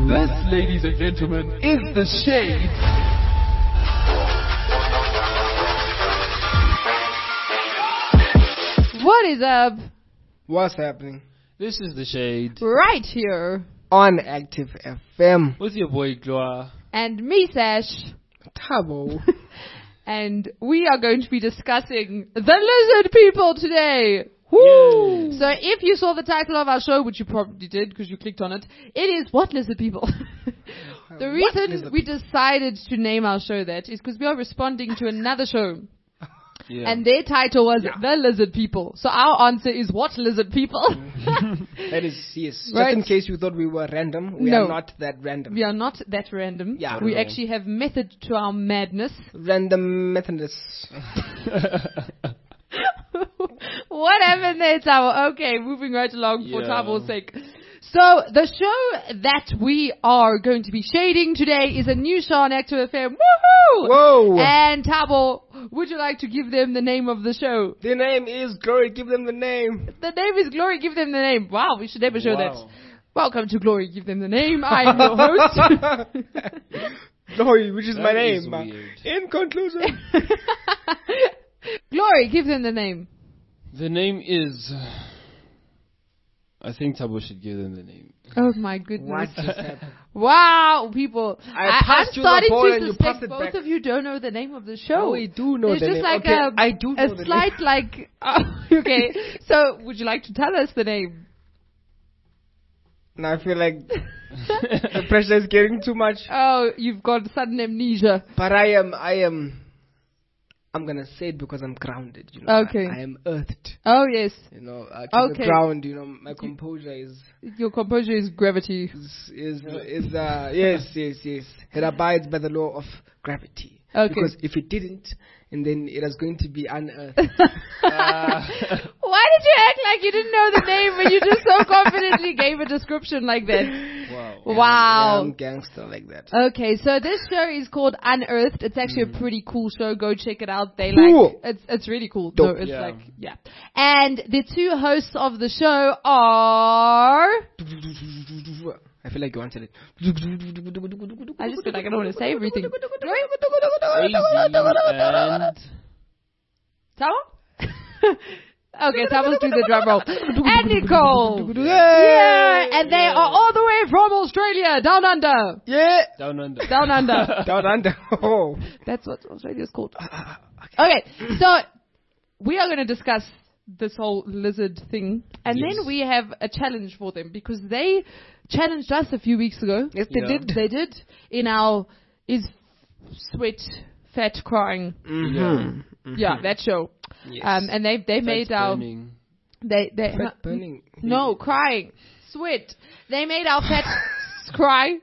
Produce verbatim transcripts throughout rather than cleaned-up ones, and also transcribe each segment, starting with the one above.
This, ladies and gentlemen, is The Shade. What is up? What's happening? This is The Shade. Right here. On Active F M. With your boy Gloa. And me, Sash. Tabo. And we are going to be discussing the lizard people today. Woo! So if you saw the title of our show, which you probably did because you clicked on it, it is What Lizard People? The reason we decided to name our show that is because we are responding to another show. Yeah. And their title was yeah. The Lizard People. So our answer is What Lizard People? That is, yes. Right. Just in case you thought we were random, we no. are not that random. We are not that random. Yeah. We no. actually have method to our madness. Random Methodist. What happened there, Tabo? Okay, moving right along yeah. for Tabo's sake. So, the show that we are going to be shading today is a new show on Active F M. Woohoo! Whoa! And Tabo, would you like to give them the name of the show? The name is Glory, give them the name. The name is Glory, give them the name. Wow, we should never show wow. that. Welcome to Glory, give them the name. I am your host. Glory, which is that my name. Is weird. In conclusion. Glory, give them the name. The name is... I think Tabo should give them the name. Oh my goodness. What just happened? Wow, people. I I, passed I'm you starting the ball to and you suspect passed it both back. of you don't know the name of the show. No, we do know There's the just name. like okay, a, I do know a the slight name. like... Oh, okay, so would you like to tell us the name? Now I feel like the pressure is getting too much. Oh, you've got sudden amnesia. But I am, I am... I'm gonna say it because I'm grounded, you know. Okay. I, I am earthed. Oh, yes. You know, uh, to Okay. the ground, you know, my composure is... Your composure is gravity. Is, is, is uh, yes, yes, yes. It abides by the law of gravity. Okay. Because if it didn't, and then it is going to be unearthed. uh. Why did you act like you didn't know the name when you just so confidently gave a description like that? Wow. Wow. Yeah, I'm gangster like that. Okay, so this show is called Unearthed. It's actually mm. a pretty cool show. Go check it out. They cool. like it's it's really cool. Dope. No, it's yeah. like yeah. And the two hosts of the show are I feel like you answered it. I just feel like I don't want to say everything. Crazy and... Tama? Okay, Tama's do the drum roll. And Nicole. Yeah. And they yeah. are all the way from Australia, down under. Yeah. Down under. Down under. Down under. Oh. That's what Australia's called. Okay, so we are going to discuss this whole lizard thing. And yes. then we have a challenge for them because they challenged us a few weeks ago. Yes, they yeah. did. They did. In our Is Sweat Fat Crying. Mm-hmm. Yeah. Mm-hmm. Yeah, that show. Yes. Um, and they they Fat made our burning. they they Fat burning. no crying sweat. They made our fat cry.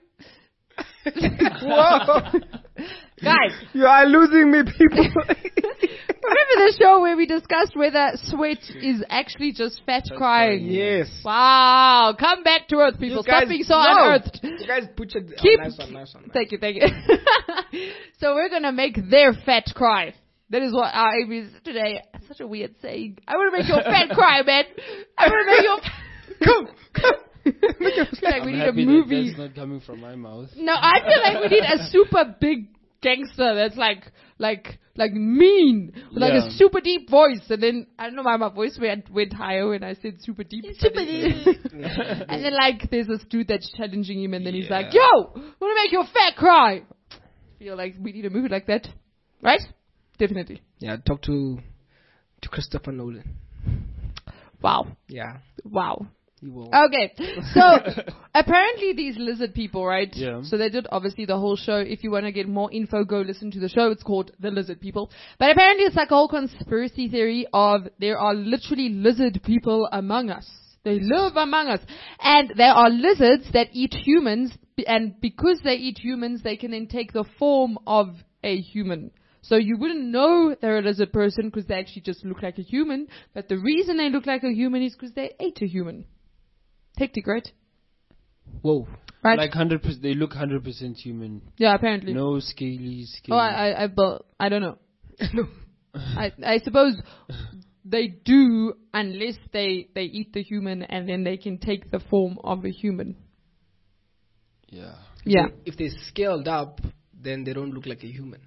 Whoa. Guys, You are losing me, people. remember the show where we discussed whether sweat is actually just fat crying? Yes. Wow, come back to earth, people. You Stop guys- being so no. unearthed. You guys butchered. Oh, Keep. nice one, nice one. Nice. Thank you, thank you. So we're gonna make their fat cry. That is what our aim is today. That's such a weird saying. I want to make your fat cry, man. I want to make your... Come, come. Make your like I'm we need happy a that movie. that's not coming from my mouth. No, I feel like we need a super big gangster that's like, like, like mean, with like Yeah. a super deep voice. And then, I don't know why my voice went, went higher when I said super deep. Super deep. And then like, there's this dude that's challenging him and then he's Yeah. like, yo, I want to make your fat cry. I feel like we need a movie like that. Right? Definitely. Yeah, talk to to Christopher Nolan. Wow. Yeah, Wow. he will. Okay, so apparently these lizard people, right? Yeah. So they did obviously the whole show. If you want to get more info, go listen to the show. It's called The Lizard People. But apparently it's like a whole conspiracy theory of there are literally lizard people among us. They live among us. And there are lizards that eat humans. And because they eat humans, they can then take the form of a human. So you wouldn't know they're a lizard person because they actually just look like a human. But the reason they look like a human is because they ate a human. Hectic, right? Whoa. Right? Like one hundred percent, they look one hundred percent human. Yeah, apparently. No scaly skin. Oh, I, I, I, but I don't know. I, I suppose they do unless they, they eat the human and then they can take the form of a human. Yeah. Yeah. If they're scaled up, then they don't look like a human.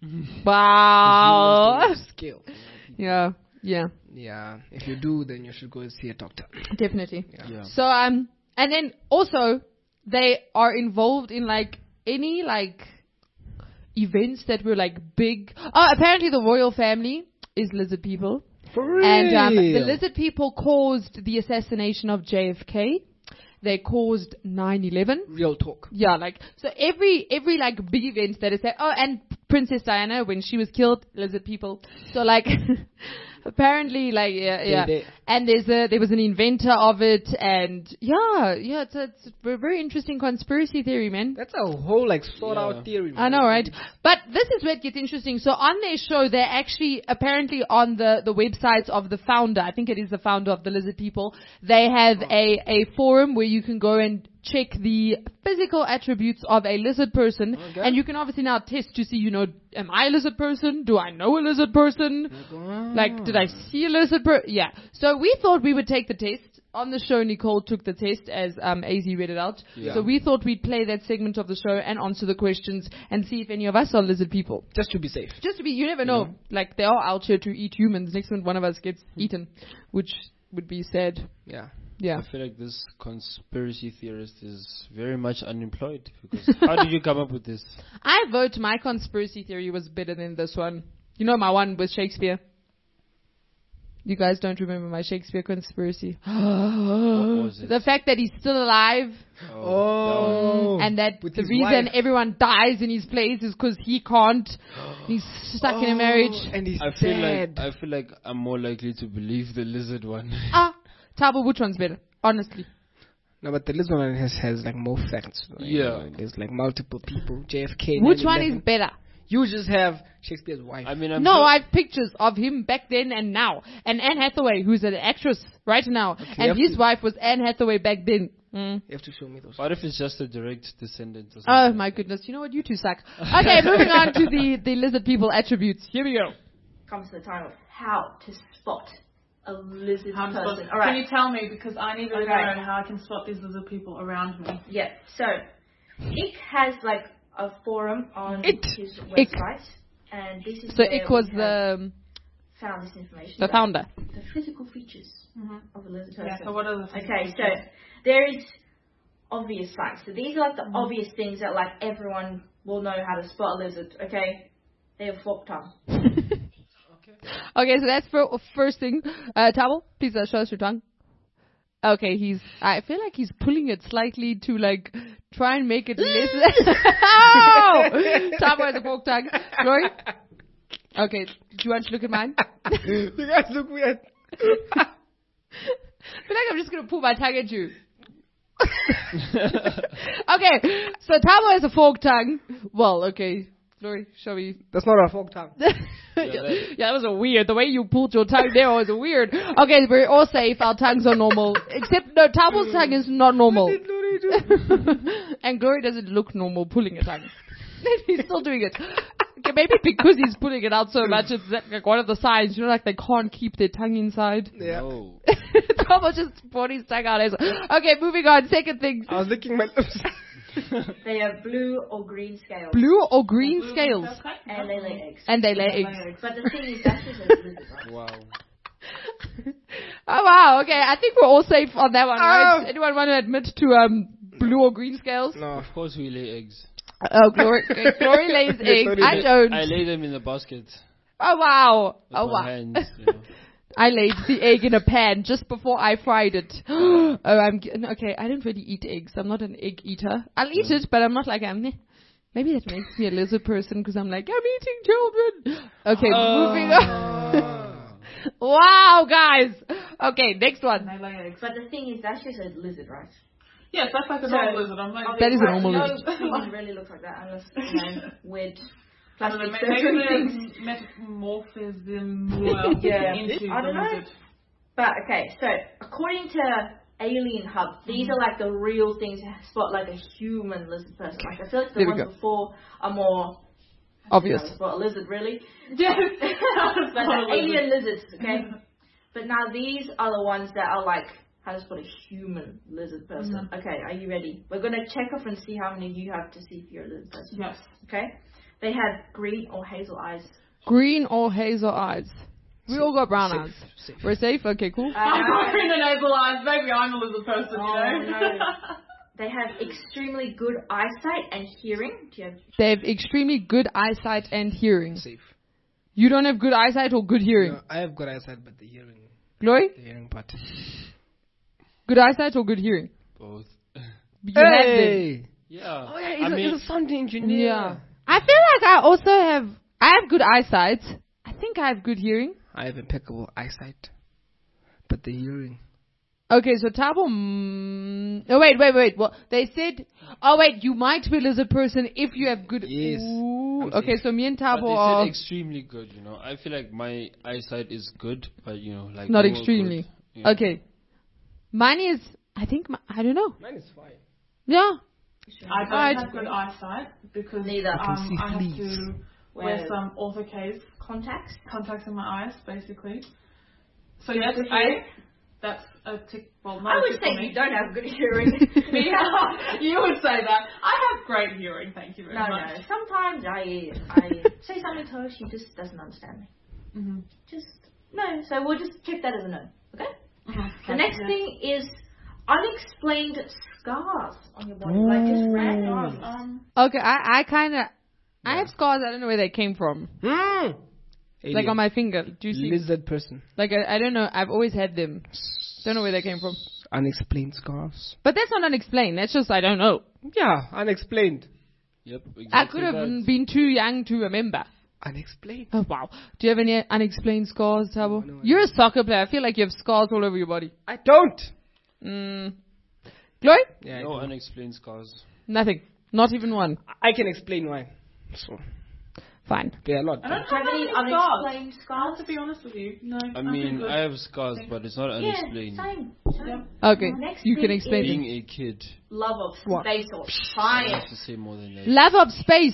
Wow. Humans don't scale. Yeah. Yeah. Yeah. If you do, then you should go and see a doctor. Definitely. Yeah. Yeah. So um, and then also they are involved in like any like events that were like big. Oh, apparently the royal family is lizard people. For real. And um, the lizard people caused the assassination of J F K. They caused nine eleven. Real talk. Yeah, like, so every, every like big event that is there. Oh, and Princess Diana, when she was killed, lizard people. So like, apparently, like, yeah, yeah. They- they- And there's a, there was an inventor of it, and yeah, yeah, it's a, it's a very interesting conspiracy theory, man. That's a whole like thought Yeah. out theory. I know, right? But this is where it gets interesting. So on their show, they're actually apparently on the, the websites of the founder. I think it is the founder of the Lizard People. They have a, a forum where you can go and check the physical attributes of a lizard person. Okay. And you can obviously now test to see, you know, am I a lizard person? Do I know a lizard person? Like, did I see a lizard person? Yeah. So we thought we would take the test. On the show, Nicole took the test as um, A Z read it out. Yeah. So we thought we'd play that segment of the show and answer the questions and see if any of us are lizard people. Just to be safe. Just to be, you never know. Like, they are out here to eat humans. Next month, one of us gets eaten, which would be sad. Yeah. Yeah. I feel like this conspiracy theorist is very much unemployed. Because how did you come up with this? I vote my conspiracy theory was better than this one. You know my one with Shakespeare? You guys don't remember my Shakespeare conspiracy. What was it? The fact that he's still alive. Oh. And that With the his reason wife. everyone dies in his place is because he can't. He's stuck in a marriage. And he's I feel sad. like I feel like I'm more likely to believe the lizard one. Ah, Tabo, which one's better? Honestly. No, but the list one has, has like more facts. Right? Yeah. There's like multiple people. J F K. Which one nine eleven. is better? You just have Shakespeare's wife. I mean, I'm No, sure- I have pictures of him back then and now. And Anne Hathaway, who's an actress right now. you and have his to- wife was Anne Hathaway back then. Mm. You have to show me those. What if it's just a direct descendant or something? Oh my goodness, you know what? You two suck. Okay, moving on to the, the lizard people attributes. Here we go. Comes to the time of how to spot a lizard How to spot- person. All Can right. you tell me, because I need to Okay. know how I can spot these lizard people around me. Yeah. So, Ick has like a forum on It. his Ick. website, and this is So where Ick was we have the, found this information. the about founder. The physical features Mm-hmm. of a lizard person. Yeah, so what are the Okay, so there is obvious signs. So these are like the obvious things that like everyone will know how to spot a lizard. Okay, they have forked tongue. Okay, so that's for first thing. Uh, Tabo, please uh, show us your tongue. Okay, he's. I feel like he's pulling it slightly to like try and make it less. Oh! Tabo has a forked tongue. Glory. Okay, do you want to look at mine? You guys look weird. I feel like I'm just gonna pull my tongue at you. Okay, so Tabo has a forked tongue. Well, okay. Glory, shall we? That's not a fork tongue. yeah, that was a weird. The way you pulled your tongue there was weird. Okay, we're all safe. Our tongues are normal. Except, no, Tabo's tongue is not normal. And Glory doesn't look normal pulling a tongue. He's still doing it. Okay, maybe because he's pulling it out so much, it's like one of the signs, you know, like they can't keep their tongue inside. Yeah. Oh. Tabo just brought his tongue out. As okay, moving on. Second thing. I was licking my lips. They have blue or green scales. Blue or green scales. And they lay eggs. And they lay eggs. But the thing is, that's just a lizard, right? Wow. Oh wow, okay, I think we're all safe on that one, right? Oh. Anyone want to admit to um blue or green scales? No. Of course we lay eggs. Oh, Glory, Glory lays eggs. Glory I lays- don't. I lay them in the basket Oh wow. with Oh my wow. hands. You know. I laid the egg in a pan just before I fried it. Oh, I'm g- okay. I don't really eat eggs. I'm not an egg eater. I'll eat it, but I'm not like I'm. Maybe that makes me a lizard person because I'm like I'm eating children. Okay, moving on. Wow, guys. Okay, next one. And they lay eggs. But the thing is, that's just a lizard, right? Yes, that's like a So- normal lizard. I'm like, That is a Right, normal no lizard. human really looks like that unless, you know, weird I don't plastic know, surgery maybe things. they metamorphism well, Yeah. into I the don't know. lizard. But okay, so according to Alien Hub, these are like the real things to spot like a human lizard person. Like I feel like the There we ones go. before are more Obvious. how to spot a lizard really. Yeah. But the alien lizards, okay. But now these are the ones that are like how to spot a human lizard person. Okay, are you ready? We're gonna check off and see how many you have to see if you're a lizard person. Yes. Okay. They have green or hazel eyes. Green or hazel eyes. We all got brown eyes. Safe. We're safe? Okay, cool. I'm green and hazel eyes. Maybe I'm a lizard person, Oh, you know. no. They have extremely good eyesight and hearing. Do you have? They have extremely good eyesight and hearing. Safe. You don't have good eyesight or good hearing? No, I have good eyesight, but the hearing, Glory? the hearing part. Good eyesight or good hearing? Both. You have them. Hey! Yeah. Oh yeah, I it's, a, mean, it's a sound engineer. Yeah. I feel like I also have, I have good eyesight. I think I have good hearing. I have impeccable eyesight, but the hearing. Okay, so Tabo, mm, oh wait, wait, wait, well, they said, oh wait, you might be a lizard person if you have good, Yes. Ooh, I'm okay, safe. so me and but Tabo they are said extremely good, you know. I feel like my eyesight is good, but, you know, like... not normal extremely. good, you know. Okay. Mine is, I think, my, I don't know. Mine is fine. Yeah. I don't Right. have good eyesight because Neither. I can um, see I have fleas. to Wear wear some ortho-case contacts. contacts in my eyes, basically. So yes, Good I, hearing? that's a tick. Well, I not a would tick say for you me. don't have good hearing. Yeah, you would say that. I have great hearing, thank you very No, much. no. Sometimes I I say something to her, she just doesn't understand me. Mm-hmm. Just no. So we'll just check that as a no. Okay. Mm-hmm. The next thing is unexplained scars on your body, like just random. Um, Okay, I, I kind of, I have scars, I don't know where they came from. Hmm. Like on my finger. Do you see? Lizard person. Like, I, I don't know, I've always had them. Don't know where they came from. Unexplained scars. But that's not unexplained, that's just I don't know. Yeah, unexplained. Yep, exactly I could have that. been too young to remember. Unexplained. Oh, wow. Do you have any unexplained scars, Tabo? No, no, I You're a soccer player. I feel like you have scars all over your body. I don't. Mm. Chloe? Yeah, I, No don't. unexplained scars. Nothing. Not even one. I can explain why. So Fine. there are a lot. I don't Do you have have any any scars. unexplained scars? To be honest with you, no. I nothing mean, good. I have scars, but it's not Yeah, unexplained. same. same. Yeah. Okay. Next You can thing explain is- it. Being a kid, Love of What? space or I have science. to say more than that. Love of space.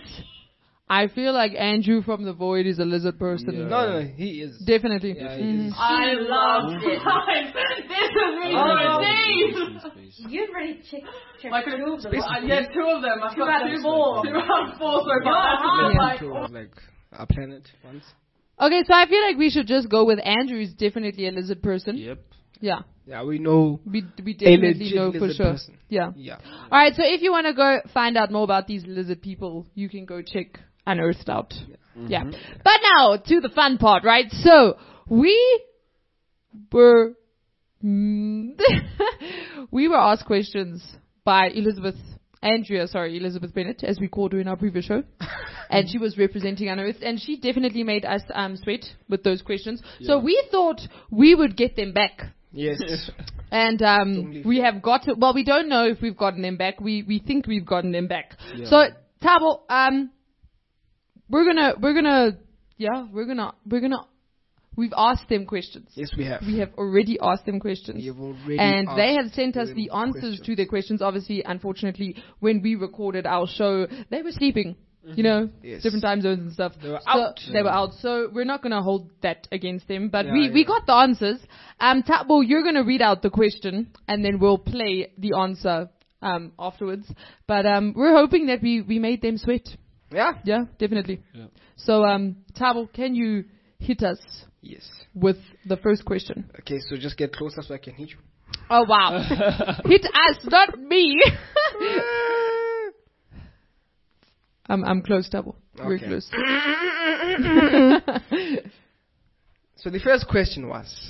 I feel like Andrew from the Void is a lizard person. Yeah. No, no, he is. Definitely. Yeah, he Mhm. is. I loved it. it. This is really Oh. good. Space. You've already checked, checked Like, two of them. uh, yeah, two of them. I've Two got out of two, four. two out of four so Yeah. far. That's Yeah. just like, Two of, like our planet once. Okay, so I feel like we should just go with Andrew is definitely a lizard person. Yep. Yeah. Yeah, we know We, we a definitely legit know for lizard sure. person. Yeah. Yeah. Alright, so if you want to go find out more about these lizard people, you can go check Unearthed out. Yeah. But now, to the fun part, right? So, we were, mm, we were asked questions by Elizabeth, Andrea, sorry, Elizabeth Bennett, as we called her in our previous show. And she was representing Unearthed, and she definitely made us um, sweat with those questions. So Yeah. we thought we would get them back. Yes. And um, Only we fair. have got to, well, we don't know if we've gotten them back. We we think we've gotten them back. Yeah. So, Tabo, um, we're gonna, we're gonna, yeah, we're gonna, we're gonna, we've asked them questions. Yes, we have. We have already asked them questions. We have already And they asked have sent us them the answers questions. to their questions. Obviously, unfortunately, when we recorded our show, they were sleeping. You know, Yes. different time zones and stuff. They were So out. They were out. So we're not going to hold that against them. But Yeah, we, we yeah. got the answers. Um, Tabo, you're going to read out the question and then we'll play the answer um, afterwards. But um, we're hoping that we, we made them sweat. Yeah. Yeah, definitely. Yeah. So, um, Tabo, can you hit us Yes. with the first question? Okay, so just get closer so I can hit you. Oh, wow. Hit us, not me. I'm, I'm close, Tabo. Very Okay. close. So the first question was.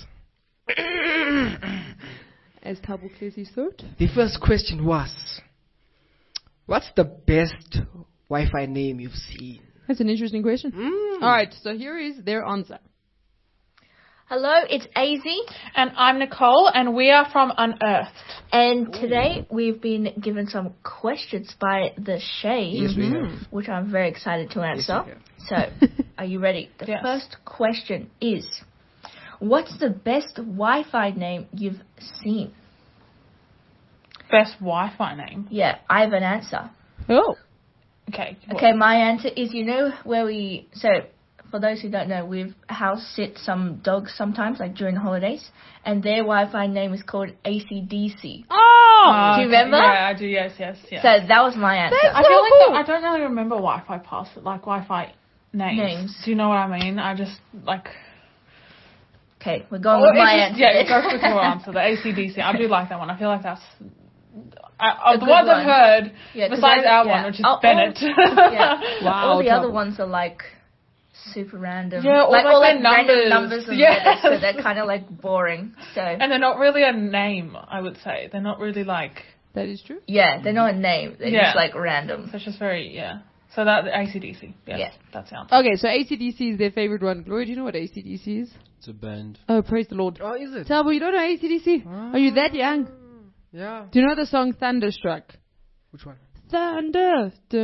As Tabo clears his throat. The first question was. What's the best Wi-Fi name you've seen? That's an interesting question. Mm. All right, so here is their answer. Hello, it's A Z, And I'm Nicole, and we are from Unearthed. and today we've been given some questions by the Shade, Yes, we have. which I'm very excited to answer. we have. So, are you ready? The Yes. first question is, what's the best Wi-Fi name you've seen? Best Wi-Fi name. Yeah, I have an answer. Oh. Okay. Okay, my answer is, you know where we, so for those who don't know, we've house sit some dogs sometimes, like during the holidays, and their Wi-Fi name is called A C D C. Oh! Do you remember? Yeah, I do. Yes, yes, yes. So that was my answer. I so feel like cool. the, I don't really remember Wi-Fi password, like Wi-Fi names. Names. Do you know what I mean? I just like. Okay, we're going Well, with my it's answer. just- yeah, go with your answer. The A C D C. I do like that one. I feel like that's. I, A of the good ones one. I've heard, Yeah, 'cause besides I- our yeah. one, which is Oh, oh, Bennett. yeah. Wow, All the Tom. other ones are like super random. Yeah, or like, like all their like random numbers. numbers and Yes. letters, so they're kind of like boring. So And they're not really a name, I would say. They're not really like. That is true. yeah, they're not a name. They're Yeah. just like random. So it's just very, yeah. So that, A C D C. Yes, Yeah. that sounds. Okay, so A C D C is their favorite one. Gloria, do you know what A C D C is? It's a band. Oh, praise the Lord. Oh, is it? Tabo, you don't know A C D C? Are you that young? Yeah. Do you know the song Thunderstruck? Which one? Thunder. okay,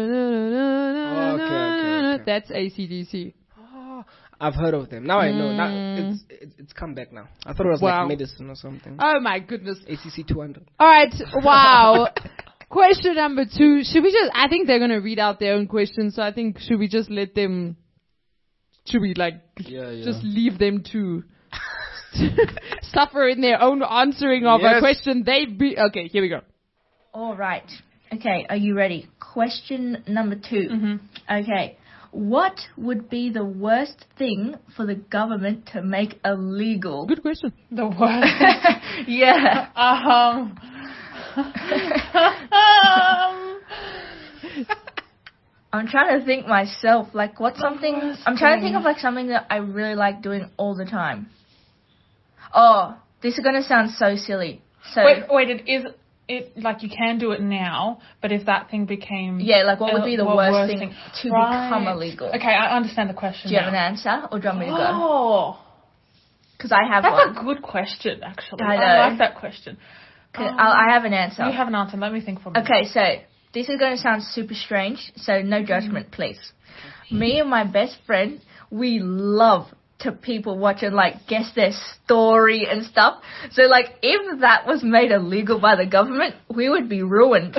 okay, okay. That's A C D C. Oh, I've heard of them. Now I know. Now Mm. it's it's, it's come back now. I thought it was Wow. like medicine or something. Oh my goodness. A C C two hundred. All right. Wow. Question number two. Should we just, I think they're going to read out their own questions. So I think, should we just let them, should we like, Yeah, yeah. just leave them to suffer in their own answering of a Yes. question they be, okay, here we go. All right. Okay, are you ready? Question number two. Mm-hmm. Okay. What would be the worst thing for the government to make illegal? Good question. The worst. Yeah. um. um. I'm trying to think myself, like what's something, worst I'm trying to thing. think of like something that I really like doing all the time. Oh, this is going to sound so silly. So, Wait, wait. It is. It like you can do it now, but if that thing became. yeah, like what would uh, be the what worst, thing, to Right. become illegal? Okay, I understand the question. Do you have now. an answer or do you want me to go? Oh, Because I have that's one. a good question, actually. I I, know. like that question. Okay, Um, I'll, I have an answer. You have an answer. Let me think for a minute. Okay, so this is going to sound super strange, so no judgment, please. Me and my best friend, we love to people watch and like guess their story and stuff. So like if that was made illegal by the government, we would be ruined.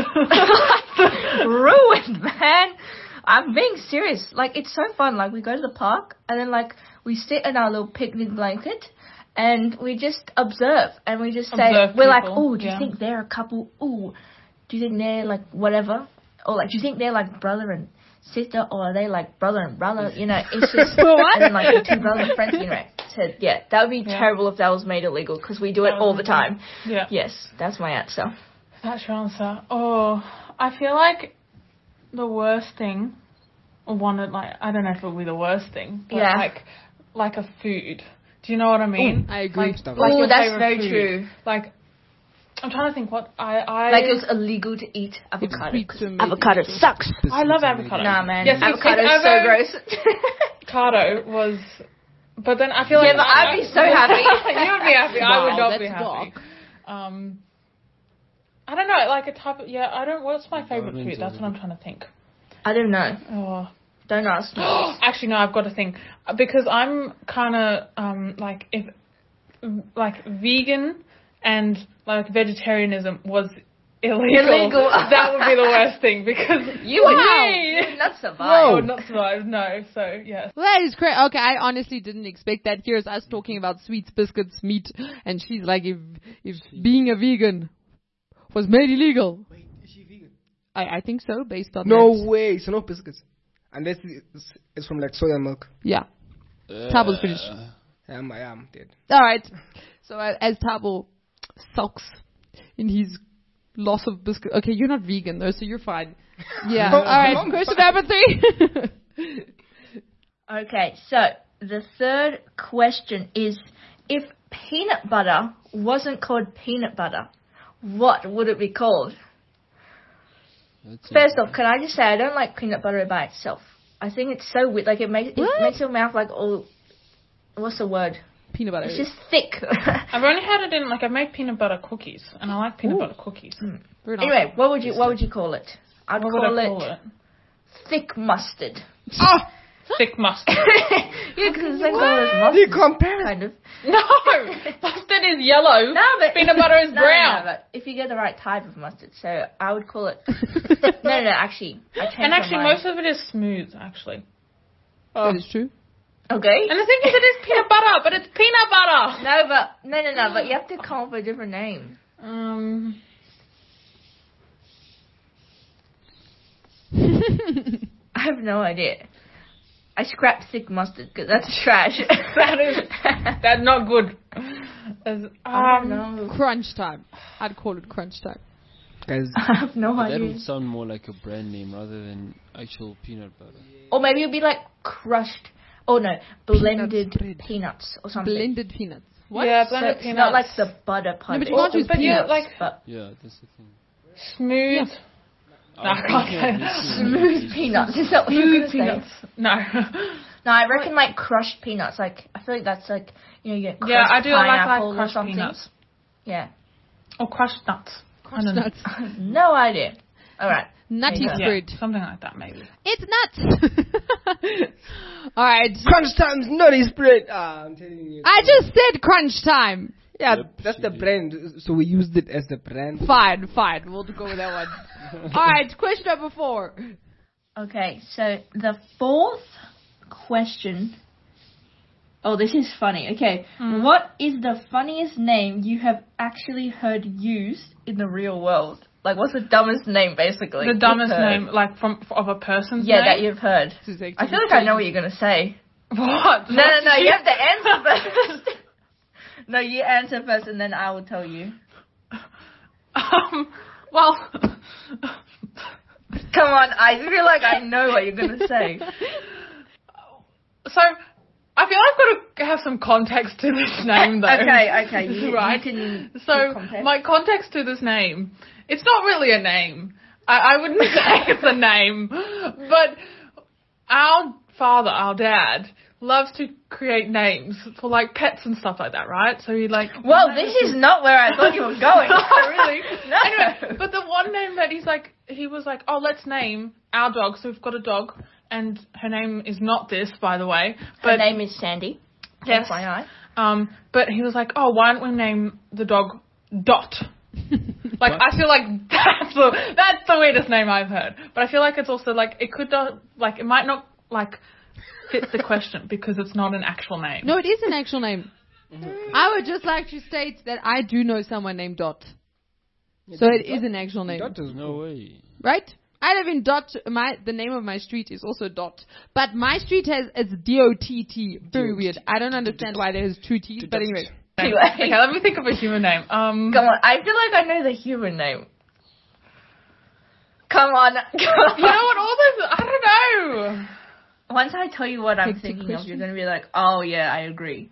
Ruined, man. I'm being serious. Like it's so fun. Like we go to the park and then like we sit in our little picnic blanket and we just observe and we just say, Observe we're like, people, oh, do yeah. you think they're a couple? Ooh, do you think they're like whatever? Or like, do you think they're like brother and sister, or are they like brother and brother? You know, it's just What? and then like the two brothers and friends. You know, so yeah, that would be Yeah. terrible if that was made illegal because we do it That all would the be- time. Yeah. Yes, that's my answer. That's your answer. Oh, I feel like the worst thing, or one of like I don't know if it would be the worst thing, but Yeah. like like a food. Do you know what I mean? I agree. Like, Stuff. like Ooh, your that's favorite very food. true. Like I'm trying to think what I I Like it's illegal to eat avocado. sweet 'cause to make avocado it. sucks. I love avocado. Nah, man, Yes, if- avocado if is so ever- gross. Avocado was, but then I feel Yeah, like but I'd be so happy. you would be happy. I Wow, would not be that's happy. dark. Um, I don't know, like a type of yeah. I don't. What's my favorite Government food? That's what I'm or- trying to think. I don't know. Oh. Don't ask me. Actually, no, I've got to think because I'm kind of um like if like vegan and like vegetarianism was illegal, Illegal. that would be the worst thing because You would Wow. you would not survive. I would not survive. No, so yes. Well, that is great. Okay, I honestly didn't expect that. Here's us talking about sweets, biscuits, meat, and she's like, if if being a vegan was made illegal, Wait, is she vegan? I, I think so, based on No that. way. So no biscuits. Unless it's, it's from like soya milk. Yeah. Uh, Tabo's finished. I am, I am dead. All right. So uh, as Tabo sulks in his loss of biscuit. Okay, you're not vegan though, so you're fine. Yeah. No, All right. I'm Question fine. number three. Okay, so the third question is, if peanut butter wasn't called peanut butter, what would it be called? That's it. First off, can I just say I don't like peanut butter by itself. I think it's so weird. Like it makes it What? makes your mouth like all. What's the word? Peanut butter. It's just thick. I've only had it in like I make peanut butter cookies and I like peanut Ooh. butter cookies. Very nice. Anyway, what would you what would you call it? I'd What would call, I it, call it? thick mustard. Thick mustard. Yeah, because it's like one of those mustard You compare it. kind of. No, mustard is yellow. No, but Peanut butter is no, brown. No, no, but if you get the right type of mustard, so I would call it. No, no, no. Actually, I changed And actually, my mind. most of it is smooth. Actually, That is true. Okay. And the thing is, it is peanut butter, but it's peanut butter. No, but no, no, no. But you have to come up with a different name. Um. I have no idea. I scrapped thick mustard because that's trash. That is that's not good. As, I um, don't know. Crunch time. I'd call it crunch time. Guys, I have no But that idea. would sound more like a brand name rather than actual peanut butter. Or maybe it'd be like crushed. Oh no, blended spread. peanuts or something. Blended peanuts. What? Yeah, So blended it's peanuts. not like the butter part. but you It's can't use the peanuts. peanuts, Like- but Yeah, that's the thing. smooth. No, I can't say that. smooth peanuts. Is that what you're Smooth gonna say? peanuts. No. No, I reckon like crushed peanuts. Like I feel like that's like you know you get crushed Yeah, I do like like pineapple or crushed something. peanuts Yeah. or crushed nuts. Crunch I don't know. nuts. No idea. All right. Nutty There you go. Yeah, spread. something like that maybe. It's nuts. All right. crunch time's nutty spread. Ah, I'm telling you. I just said crunch time. Yeah, Yep, that's she the did. brand. So we used it as the brand. Fine, fine. We'll go with that one. All right. Question number four. Okay, so the fourth question. Oh, this is funny. Okay, Mm. what is the funniest name you have actually heard used in the real world? Like, what's the dumbest name, basically? The dumbest you've heard? name, like from of a person's Yeah, name. that you've heard. This is I feel like I know what you're gonna say. What? No, no, no. You have to answer first. No, you answer first, and then I will tell you. Um. Well. Come on, I feel like I know what you're gonna say. So, I feel I've got to have some context to this name, though. Okay, okay, you, right. you can. So, give context. my context to this name, it's not really a name. I, I wouldn't say it's a name, but our father, our dad, loves to create names for like pets and stuff like that, right? So he like. Well, this is not where I thought you were going. really? No. Anyway, but the one name that he's like, he was like, oh, let's name our dog. So we've got a dog, and her name is not this, by the way. Her But name is Sandy. Yes. F Y I. Um, but he was like, oh, why don't we name the dog Dot? Like, I feel like that's the, that's the weirdest name I've heard. But I feel like it's also like, it could, not, like, it might not, like, fit the question because it's not an actual name. No, it is an actual name. I would just like to state that I do know someone named Dot. So it is an actual name. Dot is No way. Right? I live in Dot. My the name of my street is also Dot, but my street has it's D O T T. Very weird. I don't understand why there's two T's, but anyway. Anyway. Okay, let me think of a human name. Um, Come on, I feel like I know the human name. Come on. you know what? All this, I don't know. Once I tell you what I'm Hectic thinking of, question. you're going to be like, oh yeah, I agree.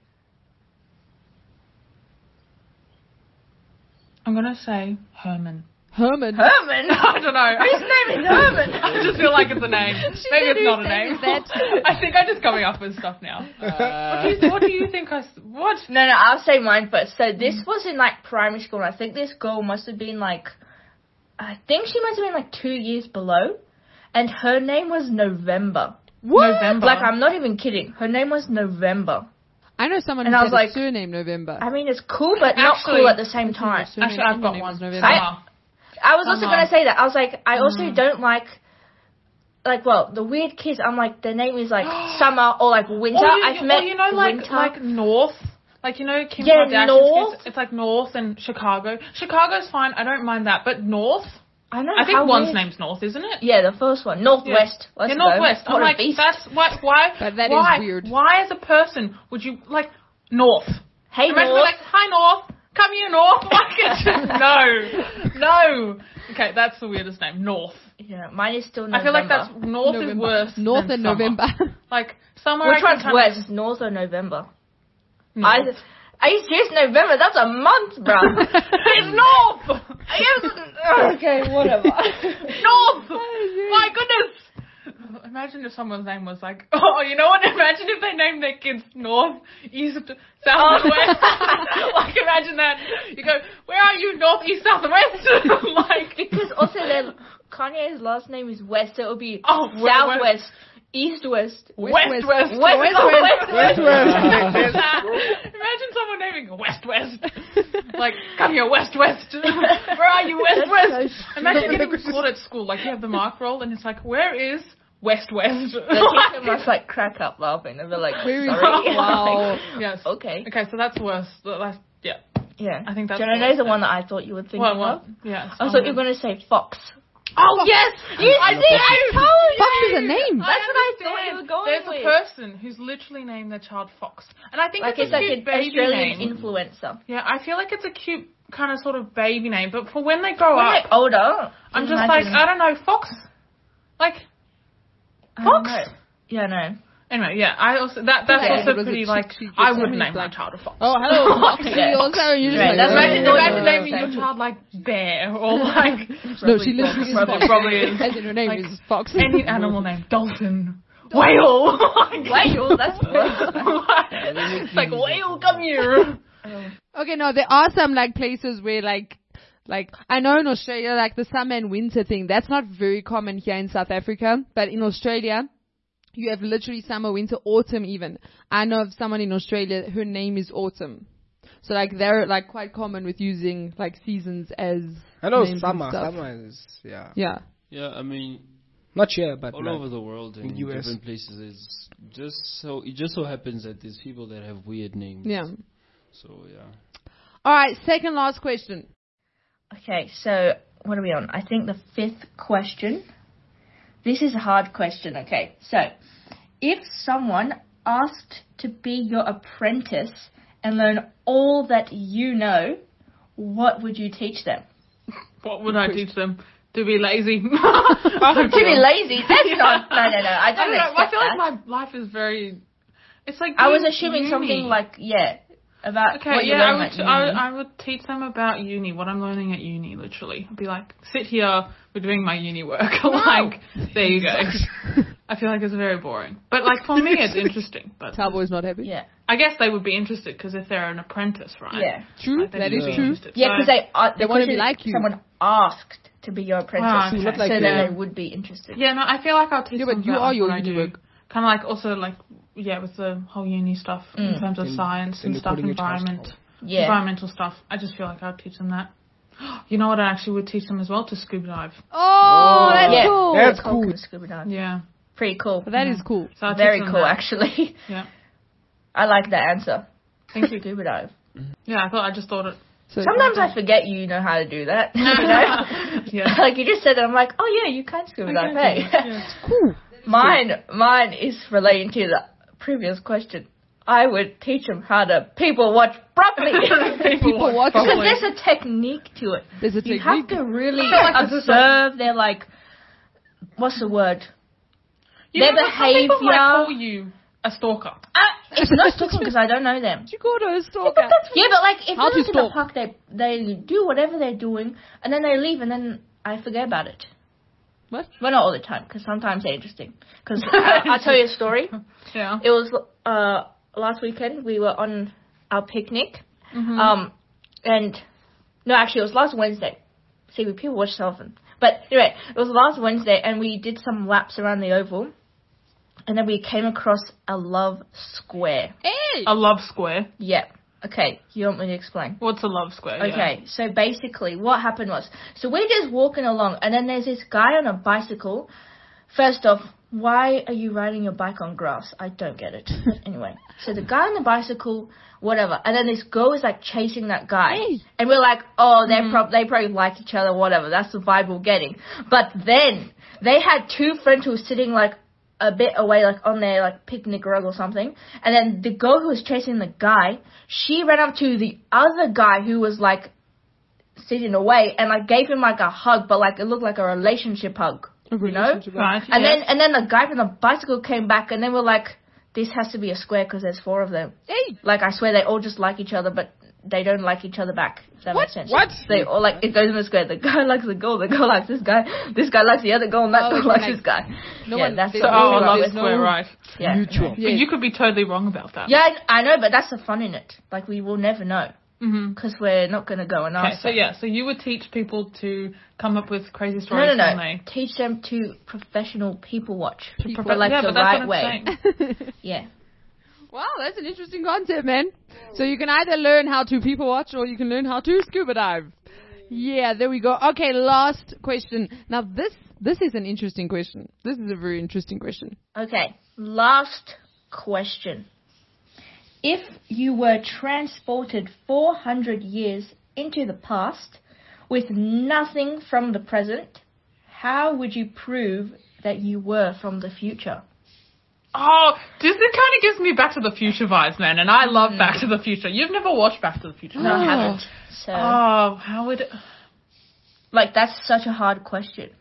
I'm gonna say Herman. Herman. Herman? I don't know. Whose name is Herman? I just feel like it's a name. Maybe said it's not whose a name name. is that? I think I'm just coming up with stuff now. Uh, What do you, what do you think I... s- What? No, no, I'll say mine first. So this was in like primary school, and I think this girl must have been like, I think she must have been like two years below, and her name was November. What? November. Like, I'm not even kidding. Her name was November. I know someone And who I has was a like- surname November. I mean, it's cool, but not Actually- cool at the same time. Surname Actually, I've in got your name one. was November. Summer. I was also Summer. gonna say that. I was like, I also Mm. don't like, like, well, the weird kids. I'm like, their name is like summer or like winter. Or you, I've or met you know, like winter. like North, like you know Kim Yeah, Kardashian's North. kids, it's like North and Chicago. Chicago's fine, I don't mind that, but North, I know. I think how one's weird. name's North, isn't it? Yeah, the first one, Northwest. Let's yeah, go. Northwest. What I'm a like, beast. that's what. Why? But that is why? weird. Why, as a person, would you like North? Hey, Imagine North. like, hi North, come here North. Like, it's just, no, no. Okay, that's the weirdest name, North. Yeah, mine is still November. I feel like that's North is November. worse. North than and summer. November. Like summer. Which I can one's kind worse, North or November? Of, I, North. are you serious? November? That's a month, bruh. It's North. Yes. Okay, whatever. North! My goodness! Imagine if someone's name was like, oh, you know what? Imagine if they named their kids North, East, South, Oh. and West. Like, imagine that. You go, where are you? North, East, South, and West? Like, Because also their Kanye's last name is West, so it'll be Oh, west, Southwest, East West, West, West, West, West, West, West, West, West. Imagine someone naming West, West. Like, come here, West, West. Where are you, West, West? so Imagine getting caught at school. Like, you have the mark roll, and it's like, where is West West. The teacher must like crack up laughing and be like, Very sorry. wow. Yes. Okay. Okay, so that's worse. That's, yeah. Yeah. I think that's Do you know worse the then. one that I thought you were thinking What? What? of? Yeah. I thought you were going to say fox. Oh yes, You I see, I told Fox you. is a name. That's what I thought understand. you were going There's with. a person who's literally named their child Fox, and I think Like it's, it's a like cute an baby Australian name. influencer. Yeah, I feel like it's a cute kind of sort of baby name, but for when they grow When up, they're older, I'm just like, imagine- I don't know, Fox. Like, I don't Fox? know. Yeah, no. anyway, yeah, I also that that's Okay. also Was it pretty chick- like chick- I chick- would chick- name my like- child a Fox. Oh, hello, Foxy. Yeah. Also, you just Right, like, that's uh, right. Imagine, Uh, imagine naming uh, your child like Bear or like No, she literally is Probably- Fox. probably is. As in her name Like, is Fox. any animal name, dolphin, whale, Whale, that's worse. It's like whale, come here. Okay, no, there are some like places where like, like I know in Australia, like the summer and winter thing, that's not very common here in South Africa, but in Australia, you have literally summer, winter, autumn even. I know of someone in Australia, her name is Autumn. So like they're like quite common with using like seasons as I know names and summer. stuff. Summer is yeah. Yeah. Yeah, I mean, Not here, but all like, over the world in in U S. different places, it's just so it just so happens that there's people that have weird names. Yeah. So yeah. All right, second last question. Okay, so what are we on? I think the fifth question. This is a hard question, okay. So, if someone asked to be your apprentice and learn all that you know, what would you teach them? What would I teach them? To be lazy. To be lazy? That's not... No, no, no. I I don't don't know. I accept feel that. like my life is very. It's like I was doing assuming uni. something like, yeah, about Okay, what you yeah, I learn would, at t- I, uni. I would teach them about uni, what I'm learning at uni, literally. I'd be like, sit here, we're doing my uni work. like, there you go. I feel like it's very boring. But, like, for me, it's interesting. But Talboy's not happy. Yeah, I guess they would be interested, because if they're an apprentice, right? yeah. True, Like, they'd that be is Yeah. true. interested. Yeah, So- because they, uh, They the wanna be question- like you. Someone asked to be your apprentice, Ah, okay. Not like so you. then they would be interested. Yeah, no, I feel like I'll teach Yeah, them but you about are your what I uni do. work. Kind of like, also, like, yeah, with the whole uni stuff, Mm. in terms of Then- science then and you're stuff, putting your trust environment. Yeah. Environmental stuff. I just feel like I'd teach them that. You know what I actually would teach them as well? To scuba dive. Oh, that's Yeah. cool. That's Cool. cool. Scuba dive. Yeah. Pretty cool. That is cool. So I'd Very teach them cool, that. actually. Yeah. I like that answer. Thank you. Scuba dive. Yeah, I thought I just thought it. So Sometimes I forget you know how to do that. You know? Yeah. Like you just said it, I'm like, oh yeah, you can scuba dive. Hey. Yeah. cool. Mine, mine is relating to the previous question. I would teach them how to people watch properly. People watch Because properly. there's a technique to it. There's a You technique. have to really I feel like this is observe their like, what's the word? You Their know, but some people might behaviour- call you a stalker. Uh, it's not stalking because I don't know them. You go to a stalker. Yeah, but like if How they to go to the stalk? park, they they do whatever they're doing, and then they leave, and then I forget about it. What? Well, not all the time, because sometimes they're interesting. Because I'll tell you a story. Yeah. It was uh last weekend. We were on our picnic. Mhm. Um, and no, actually, it was last Wednesday. See, we people watch so often. But anyway, it was last Wednesday, and we did some laps around the oval, and then we came across a love square. Hey! A love square. Yeah. Okay. You want me to explain? What's a love square? Yeah. Okay, so basically what happened was, so we're just walking along, and then there's this guy on a bicycle. First off, why are you riding your bike on grass? I don't get it. But anyway, so the guy on the bicycle, whatever, and then this girl is like chasing that guy, Hey. and we're like, oh, they are prob- they probably like each other, whatever. That's the vibe we're getting. But then they had two friends who were sitting like a bit away, like on their like picnic rug or something. And then the girl who was chasing the guy, she ran up to the other guy who was like sitting away and like gave him like a hug, but like it looked like a relationship hug, A you know? relationship. Right. And yeah. then and then the guy from the bicycle came back, and then we're like, this has to be a square because there's four of them. Hey! Like I swear they all just like each other, but they don't like each other back. If that What? makes sense. What? They all like it goes in a square. The guy likes the girl. The girl likes this guy. This guy likes the other girl, and that Oh, girl okay, likes like- this guy. No yeah, one- that's there's So, the oh, a no- love there's square, no- right. yeah. Mutual. Yeah. But you could be totally wrong about that. Yeah, I I know, but that's the fun in it. Like we will never know Mm-hmm. because we're not gonna go and Okay, ask. so them. yeah, so you would teach people to come up with crazy No, stories no, when no. they... Teach them to professional people watch. People but like yeah, the but that's right what I'm way. saying. Yeah. Wow, that's an interesting concept, man. So you can either learn how to people watch or you can learn how to scuba dive. Yeah, there we go. Okay, last question. Now this This is an interesting question. This is a very interesting question. Okay, last question. If you were transported four hundred years into the past with nothing from the present, how would you prove that you were from the future? Oh, this kind of gives me Back to the Future vibes, man, and I love Back to the Future. You've never watched Back to the Future? No, I haven't. So, Oh, how would... like, that's such a hard question.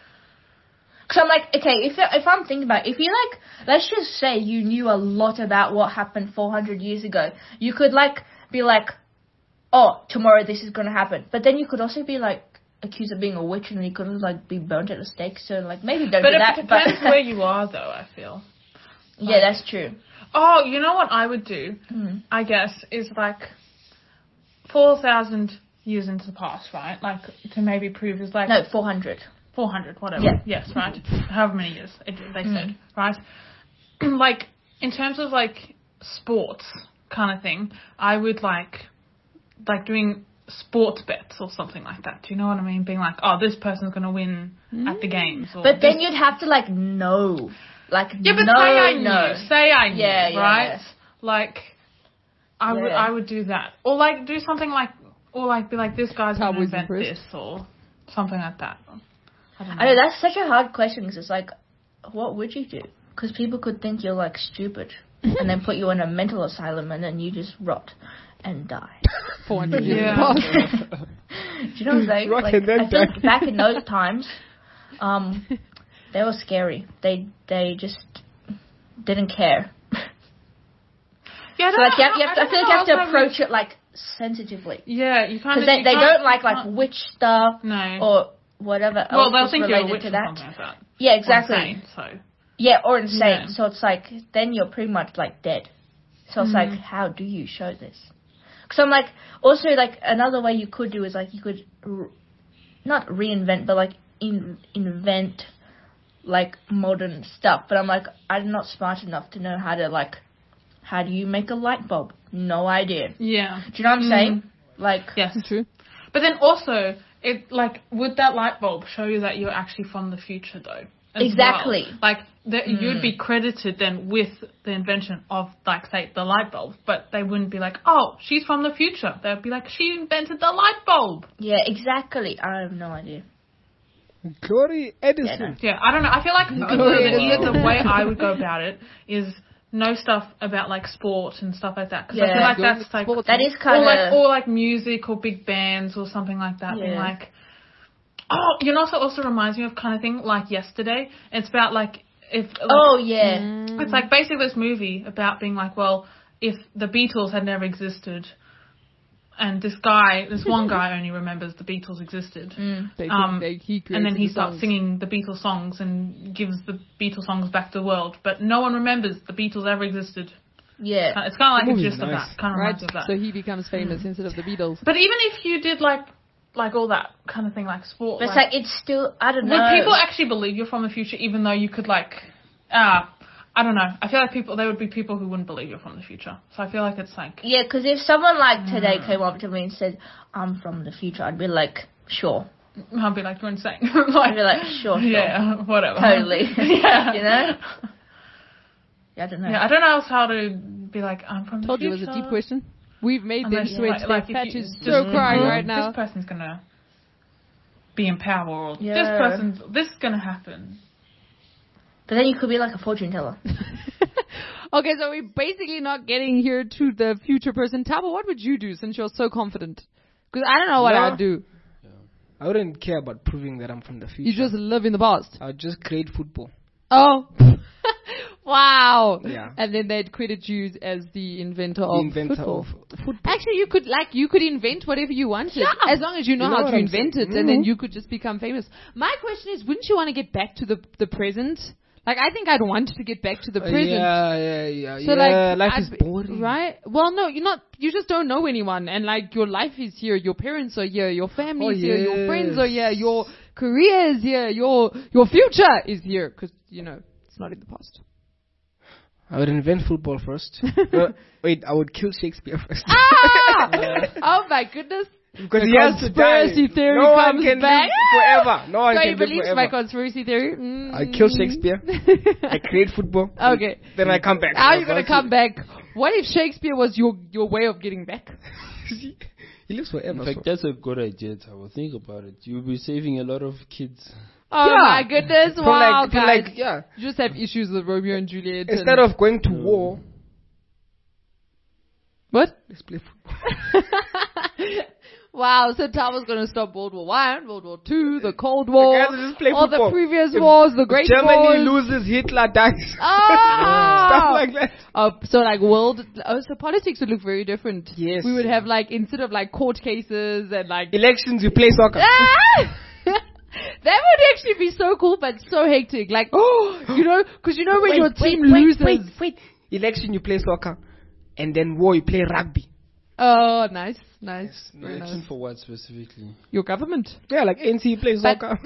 Because I'm like, okay, if if I'm thinking about it, if you, like, let's just say you knew a lot about what happened four hundred years ago, you could, like, be like, oh, tomorrow this is going to happen. But then you could also be, like, accused of being a witch and you could, like, be burnt at the stake. So, like, maybe don't But do it that. depends but where you are, though, I feel. yeah, that's true. Oh, you know what I would do, Mm. I guess, is, like, four thousand years into the past, right? Like, to maybe prove is, like... No, four hundred. four hundred, whatever. Yeah. Yes, right? However many years it, they Mm. said, right? Like, in terms of, like, sports kind of thing, I would, like, like, doing sports bets or something like that. Do you know what I mean? Being like, oh, this person's going to win at the games. Or But then this- you'd have to, like, know. Like, Yeah, but no, say I knew. no. Say I knew, Yeah, yeah, right? yeah. Like, I would Yeah. I would do that. Or, like, do something like, or, like, be like, this guy's going to Cowboys invent impressed. this, or something like that. I don't know. I know, that's such a hard question because it's like, what would you do? Because people could think you're, like, stupid and then put you in a mental asylum and then you just rot and die. four hundred years Yeah. past. Do you know what I'm saying? Rot Like, and then I feel die. like back in those times, um, they were scary. They they just didn't care. Yeah, I So don't like you have, know, you have to, I don't feel like know you have how to else I approach it like sensitively would- Yeah, you kind because of. they, they don't like like witch stuff No. or whatever well, else they'll is think you're a related witch to or that. something like that. Yeah, Or exactly. insane, so. Yeah, or insane. Yeah. So it's like then you're pretty much like dead. So it's Mhm. like, how do you show this? Because I'm like, also like another way you could do is like you could r- not reinvent, but like in, invent like modern stuff. But I'm like, I'm not smart enough to know how to like, how do you make a light bulb? No idea. Yeah. Do you know what I'm Mm. saying? Like, Yes. True. But then also, it like would that light bulb show you that you're actually from the future though? as Exactly. well? Like that Mm. you'd be credited then with the invention of like say the light bulb, but they wouldn't be like, oh, she's from the future. They'd be like, she invented the light bulb. yeah, exactly. I have no idea. Glory Yeah, Edison. no. Yeah, I don't know. I feel like the, the, the way I would go about it is know stuff about like sport and stuff like that. Because I Yeah. feel like Go that's with like sports. That is or kind like of. or like music or big bands or something like that. Being Yeah. like, oh, you know, also also reminds me of kind of thing like Yesterday. It's about like if like, Oh yeah. Mm. it's like basically this movie about being like, well, if the Beatles had never existed, and this guy, this one guy only remembers the Beatles existed. Mm. They, Um, they, he And then created he the starts songs. singing the Beatles songs and gives the Beatles songs back to the world, but no one remembers the Beatles ever existed. Yeah. It's kind of like The a movie's gist of nice. that. Kind of Right, reminds me of that. so he becomes famous instead of the Beatles. But even if you did like, like all that kind of thing, like sport, But it's like it's still. I don't would know. people actually believe you're from the future, even though you could like, ah, I don't know. I feel like people, there would be people who wouldn't believe you're from the future. So I feel like it's like, Yeah, because if someone like today Mm. came up to me and said, "I'm from the future," I'd be like, "Sure." I'd be like, you're insane. I'd be like, "Sure, sure." yeah, whatever. Totally. yeah. You know? Yeah, I don't know. Yeah, I don't know else how to be like, I'm from the Told you future. it was a deep question. We've made them Unless, sweat. like- Their like, if patch you is just- so crying Mhm. right now. This person's gonna be in power, or Yeah. this person's, this is gonna happen. But then you could be like a fortune teller. Okay, so we're basically not getting here to the future person. Tabo, what would you do since you're so confident? Because I don't know what Yeah. I'd do. I wouldn't care about proving that I'm from the future. You just live in the past. I would just create football. Oh. Wow. Yeah. And then they'd credit you as the inventor The of inventor football. of football. Actually, you could like you could invent whatever you wanted, as long as you know, You know how what to I'm invent saying? it, and then Mhm. you could just become famous. My question is, wouldn't you want to get back to the the present? Like, I think I'd want to get back to the Uh, present. yeah, yeah, yeah. So yeah, like, life I'd is be- boring. right? Well, no, you're not. You just don't know anyone, and like your life is here. Your parents are here. Your family Oh, is here. Your friends yes. are here. Your career is here. Your your future is here, because you know it's not in the past. I would invent football first. uh, wait, I would kill Shakespeare first. Ah! Oh my goodness. Because The he has to die. conspiracy theory no one comes can back. live forever. No one So can you live believe forever. my conspiracy theory? Mm. I kill Shakespeare. I create football. Okay. Then I come back. How are you gonna come back? What if Shakespeare was your your way of getting back? He lives forever. In fact, so. that's a good idea, Tabo. Think about it. You'll be saving a lot of kids. Oh Yeah. my goodness! From Wow, like, from guys, like, yeah. you just have issues with Romeo and Juliet. Instead and of going to war, what? let's play football. Wow, so Tabo's gonna stop World War One, World War Two, the Cold War, guys will just play all football. the previous If- wars, the Great Germany Wars. loses, Hitler dies. Oh! Stuff like that. Oh, so like world, oh, so politics would look very different. Yes. We would have like, instead of like court cases and like, Elections, you play soccer. ah! That would actually be so cool, but so hectic. Like, oh, you know, because you know when Wait, your wait, team wait, loses. Wait, wait. Election, you play soccer. And then war, you play rugby. Oh, nice, nice. Very Election nice. for what specifically? Your government. Yeah, like N C, you play But- soccer.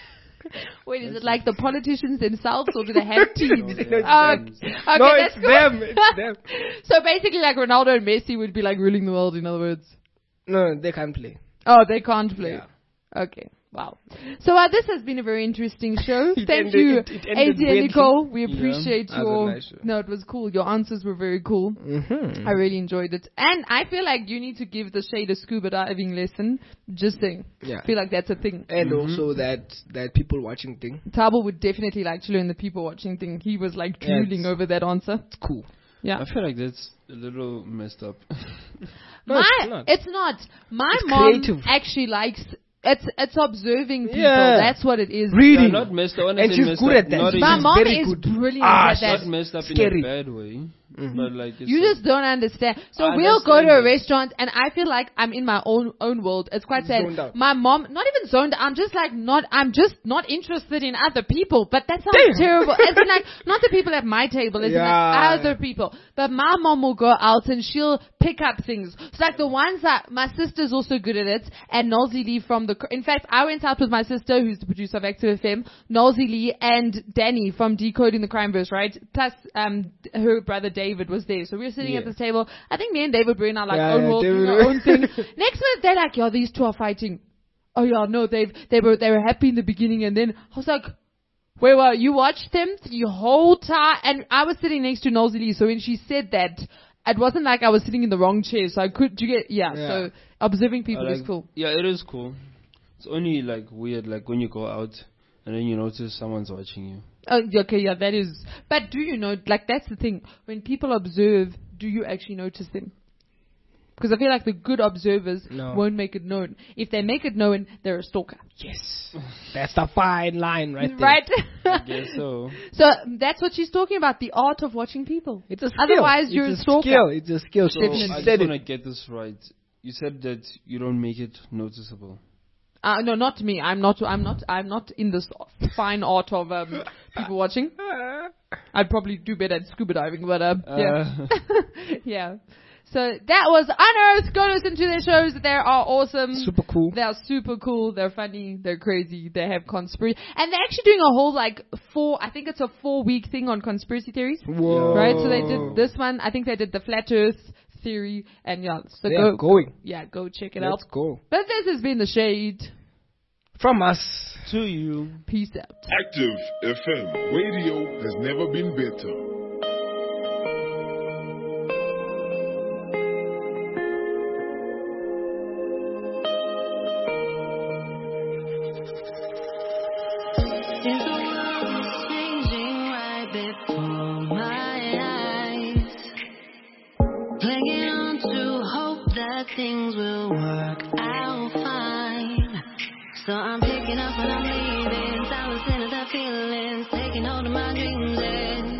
Wait, is it like the politicians themselves, or do they have teams? No, it's Oh, them. okay, No, that's it's good. them, it's them. So basically, like Ronaldo and Messi would be like ruling the world. In other words. No, they can't play. Oh, they can't play. Yeah. Okay. Wow. So uh, this has been a very interesting show. It Thank ended- you, it- it ended A Z and weirdly. Nicole. We Yeah. appreciate That was a your. nice show. No, it was cool. Your answers were very cool. Mm-hmm. I really enjoyed it, and I feel like you need to give the Shade a scuba diving lesson. Just saying. Yeah. I feel like that's a thing. And also that that people watching thing. Tabo would definitely like to learn the people watching thing. He was like Yeah, drooling it's- over that answer. It's cool. Yeah. I feel like that's a little messed up. No, My, it's not. it's not. My It's mom creative. actually likes. It's it's observing people. Yeah. That's what it is. Reading. Yeah, not messed up. And honestly she's messed good up, at that. Not, My in, mom very is good. brilliant Ah, at she's that. not messed up Scary. in a bad way. Mhm. But like it's You like- just don't understand. So I we'll go to a understand that. restaurant and I feel like I'm in my own own world. It's quite sad. Zoned out. My mom, not even zoned. I'm just like not. I'm just not interested in other people. But that sounds Damn. terrible. It's like not the people at my table. It's Yeah. like other people. But my mom will go out and she'll pick up things. It's like the ones that my sister's also good at it. And Nolzi Lee from the. In fact, I went out with my sister, who's the producer of Active F M, Nolzi Lee and Danny from Decoding the Crimeverse, right? Plus, um, her brother David was there. So we were sitting at Yeah. this table. I think me and David were in our like Yeah, own yeah, world, doing David- our own thing. Next minute, they're like, "Yo, these two are fighting." Oh yeah, no, they they were they were happy in the beginning, and then I was like, "Wait, well, you watched them the whole time?" And I was sitting next to Nolzi Lee, so when she said that, it wasn't like I was sitting in the wrong chair, so I could. Do you get? Yeah. Yeah. So observing people I is like- cool. Yeah, it is cool. It's only like weird, like when you go out and then you notice someone's watching you. Oh, okay, yeah, that is. But do you know? Like that's the thing. When people observe, do you actually notice them? Because I feel like the good observers No. won't make it known. If they make it known, they're a stalker. Yes. That's the fine line right there. Right? I guess so. So that's what she's talking about, the art of watching people. It's a skill. Otherwise, it's you're a a stalker. skill. It's a skill. So She Definitely. I just said want to it. get this right. You said that you don't make it noticeable. Uh, no, not me. I'm not. I'm not. I'm not in this fine art of um, people watching. I'd probably do better at scuba diving, but um, yeah, Uh, yeah. So that was Unearthed. Go listen to their shows. They are awesome. Super cool. They are super cool. They're funny. They're crazy. They have conspiracy, and they're actually doing a whole like four. I think it's a four week thing on conspiracy theories. Whoa. Right. So they did this one. I think they did the flat Earth theory, and yeah. So They go. are going. Yeah, go check it Let's out. go. But this has been the Shade. From us. to you. Peace out. Active F M. Radio has never been better. Since the world is changing right before my eyes, clinging on to hope that things will work out fine. So I'm picking up and I'm leaving, silencing of the feelings, taking hold of my dreams, and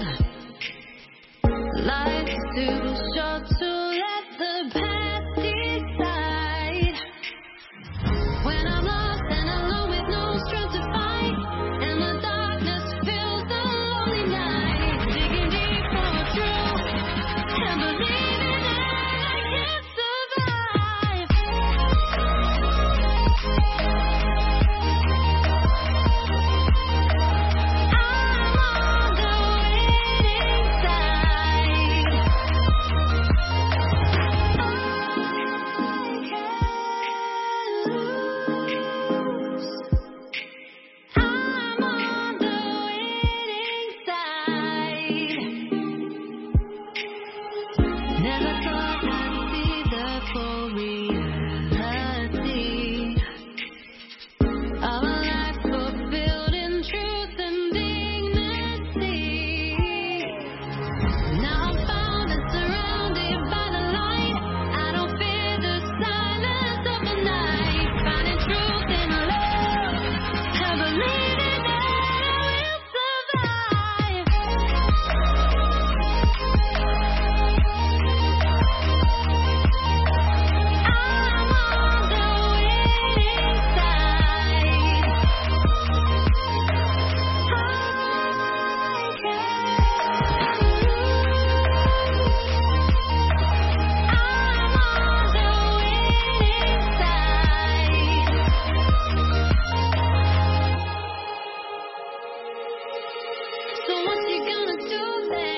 life's too short to let the past decide. When I'm lost and alone with no strength to fight, and the darkness fills the lonely night, digging deep for truth and believing that I can survive. I'm on the waiting side. So what you gonna do then?